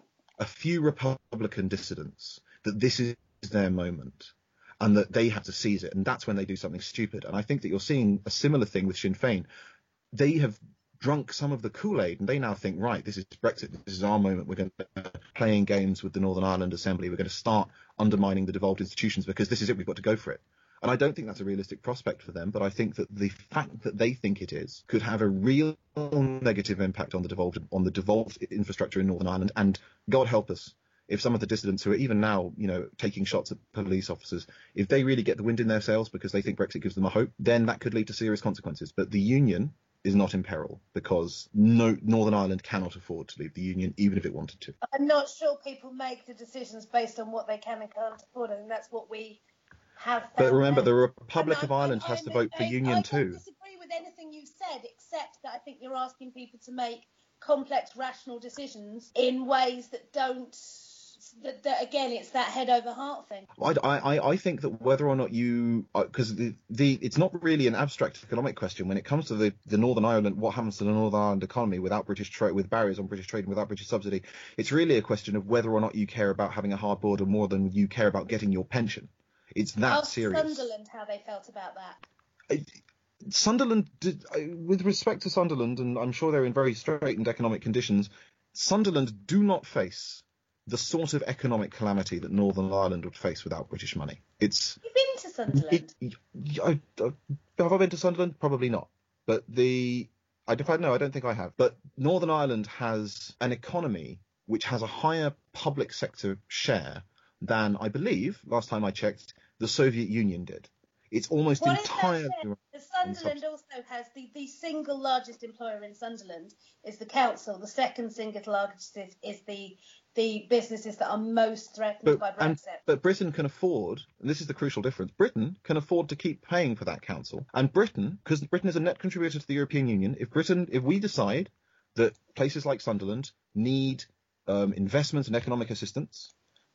a few Republican dissidents that this is their moment and that they have to seize it. And that's when they do something stupid. And I think that you're seeing a similar thing with Sinn Féin. They have drunk some of the Kool-Aid and they now think, right, this is Brexit. This is our moment. We're going to playing games with the Northern Ireland Assembly. We're going to start undermining the devolved institutions because this is it. We've got to go for it. And I don't think that's a realistic prospect for them, but I think that the fact that they think it is could have a real negative impact on the devolved on the devolved infrastructure in Northern Ireland. And God help us if some of the dissidents who are even now, you know, taking shots at police officers, if they really get the wind in their sails because they think Brexit gives them a hope, then that could lead to serious consequences. But the union is not in peril because no Northern Ireland cannot afford to leave the union, even if it wanted to. I'm not sure people make the decisions based on what they can and can't afford. I think that's what we have. But remember, the Republic I, of Ireland I, has I, to vote for I, union I too. I don't disagree with anything you've said, except that I think you're asking people to make complex, rational decisions in ways that don't. That, that again, it's that head over heart thing. I, I, I think that whether or not you, because the, the it's not really an abstract economic question when it comes to the, the Northern Ireland, what happens to the Northern Ireland economy without British trade, with barriers on British trade and without British subsidy. It's really a question of whether or not you care about having a hard border more than you care about getting your pension. It's that Ask serious. Sunderland how they felt about that. I, Sunderland, did, with respect to Sunderland, and I'm sure they're in very straitened economic conditions, Sunderland do not face the sort of economic calamity that Northern Ireland would face without British money. It's. You've been to Sunderland? It, I, I, have I been to Sunderland? Probably not. But the. I, in fact, no, I don't think I have. But Northern Ireland has an economy which has a higher public sector share than, I believe, last time I checked, the Soviet Union did. It's almost what entirely. Sunderland also has the, the single largest employer in Sunderland is the council. The second single largest is, is the the businesses that are most threatened but, by Brexit. And, but Britain can afford, and this is the crucial difference, Britain can afford to keep paying for that council. And Britain, because Britain is a net contributor to the European Union, if Britain, if we decide that places like Sunderland need um, investment and economic assistance,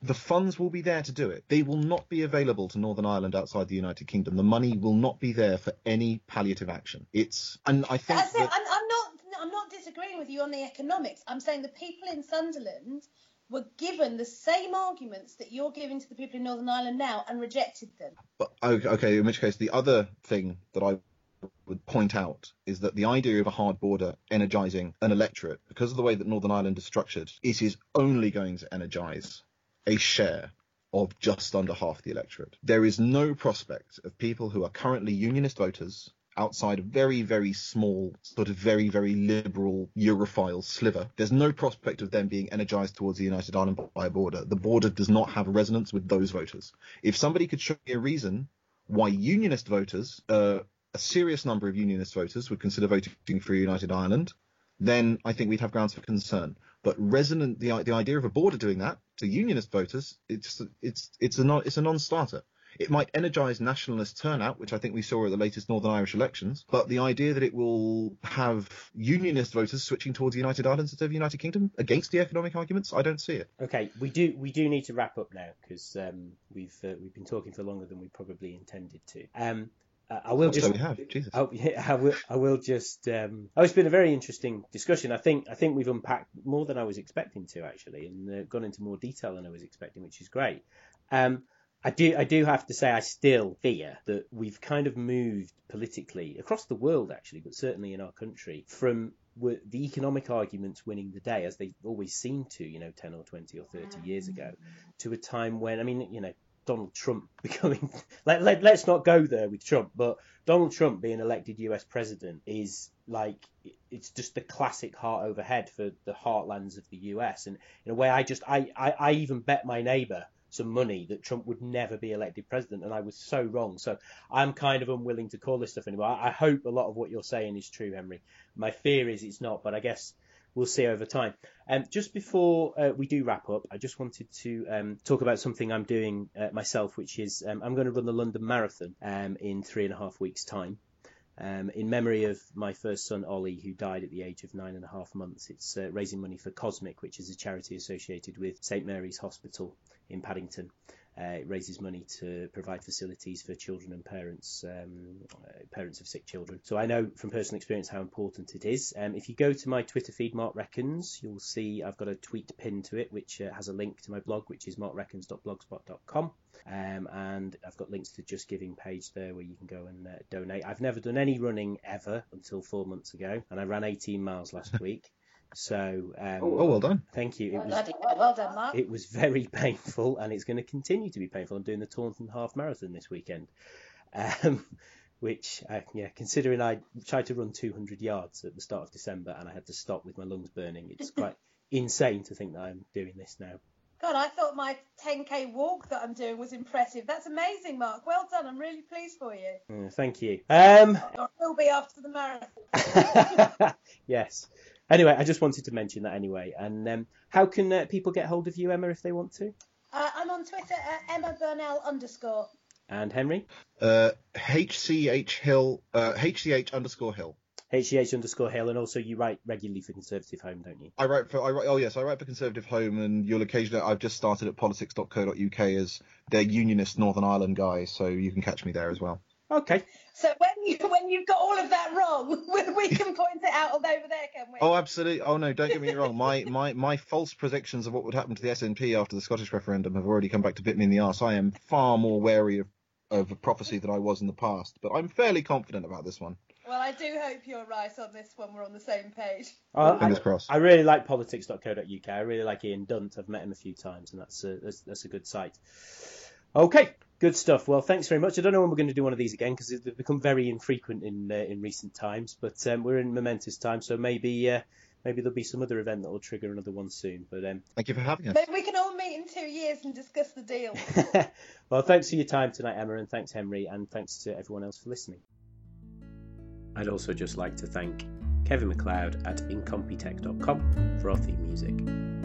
the funds will be there to do it. They will not be available to Northern Ireland outside the United Kingdom. The money will not be there for any palliative action. It's, and I think That's that, it. I'm, I'm not. I'm not disagreeing with you on the economics. I'm saying the people in Sunderland were given the same arguments that you're giving to the people in Northern Ireland now and rejected them. but, okay, in which case, the other thing that I would point out is that the idea of a hard border energizing an electorate, because of the way that Northern Ireland is structured, it is only going to energize a share of just under half the electorate. There is no prospect of people who are currently unionist voters outside a very, very small, sort of very, very liberal Europhile sliver. There's no prospect of them being energised towards the United Ireland by a border. The border does not have a resonance with those voters. If somebody could show me a reason why unionist voters, uh, a serious number of unionist voters would consider voting for United Ireland, then I think we'd have grounds for concern. But resonant, the the idea of a border doing that to unionist voters, it's it's it's a non, it's a non-starter. It might energise nationalist turnout, which I think we saw at the latest Northern Irish elections, but the idea that it will have unionist voters switching towards the United Ireland instead of the United Kingdom against the economic arguments, I don't see it. Okay, we do we do need to wrap up now because um, we've uh, we've been talking for longer than we probably intended to. Um, uh, I will just. So we have. Jesus. I, yeah, I will. I will just. Um, oh, it's been a very interesting discussion. I think. I think we've unpacked more than I was expecting to actually, and uh, gone into more detail than I was expecting, which is great. Um, I do I do have to say I still fear that we've kind of moved politically across the world actually, but certainly in our country, from the economic arguments winning the day as they always seem to, you know, ten or twenty or thirty years ago, to a time when, I mean, you know, Donald Trump becoming, let, let, let's not go there with Trump, but Donald Trump being elected U S president is like, it's just the classic heart over head for the heartlands of the U S. And in a way, I just, I, I, I even bet my neighbour some money that Trump would never be elected president, and I was so wrong. So I'm kind of unwilling to call this stuff anymore. I, I hope a lot of what you're saying is true, Henry. My fear is it's not, but I guess we'll see over time. Um, just before uh, we do wrap up, I just wanted to um, talk about something I'm doing uh, myself, which is um, I'm going to run the London Marathon um, in three and a half weeks' time. Um, in memory of my first son, Ollie, who died at the age of nine and a half months. It's uh, raising money for Cosmic, which is a charity associated with St Mary's Hospital in Paddington. Uh, it raises money to provide facilities for children and parents, um, uh, parents of sick children. So I know from personal experience how important it is. Um, if you go to my Twitter feed, Mark Reckons, you'll see I've got a tweet pinned to it, which uh, has a link to my blog, which is mark reckons dot blogspot dot com. Um, and I've got links to the Just Giving page there where you can go and uh, donate. I've never done any running ever until four months ago, and I ran eighteen miles last week. So, um, oh, well done. Thank you. It Well, was, well done, Mark. it was very painful, and it's going to continue to be painful. I'm doing the Taunton Half Marathon this weekend, um, which, uh, yeah, considering I tried to run two hundred yards at the start of December and I had to stop with my lungs burning, it's quite insane to think that I'm doing this now. God, I thought my ten K walk that I'm doing was impressive. That's amazing, Mark. Well done. I'm really pleased for you. Uh, thank you. Um, Or it will be after the marathon. Yes. Anyway, I just wanted to mention that anyway. And um, how can uh, people get hold of you, Emma, if they want to? Uh, I'm on Twitter at Emma Burnell underscore. And Henry? Uh, H C H Hill, uh, H C H underscore Hill. H C H underscore Hill, and also you write regularly for Conservative Home, don't you? I write for, I write, oh yes, I write for Conservative Home, and you'll occasionally, I've just started at politics dot co dot uk as their unionist Northern Ireland guy, so you can catch me there as well. Okay. So when you when you've got all of that wrong, we can point it out over there, can we? Oh, absolutely. Oh no, don't get me wrong. My my my false predictions of what would happen to the S N P after the Scottish referendum have already come back to bit me in the arse. I am far more wary of of a prophecy than I was in the past, but I'm fairly confident about this one. Well, I do hope you're right on this one. We're on the same page. Uh, Fingers I, crossed. I really like politics dot co dot uk. I really like Ian Dunt. I've met him a few times, and that's a, that's, that's a good site. Okay, good stuff. Well, thanks very much. I don't know when we're going to do one of these again because they've become very infrequent in uh, in recent times, but um, we're in momentous time, so maybe uh, maybe there'll be some other event that will trigger another one soon. But um, Thank you for having us. Maybe we can all meet in two years and discuss the deal. Well, thanks for your time tonight, Emma, and thanks, Henry, and thanks to everyone else for listening. I'd also just like to thank Kevin MacLeod at incompetech dot com for our theme music.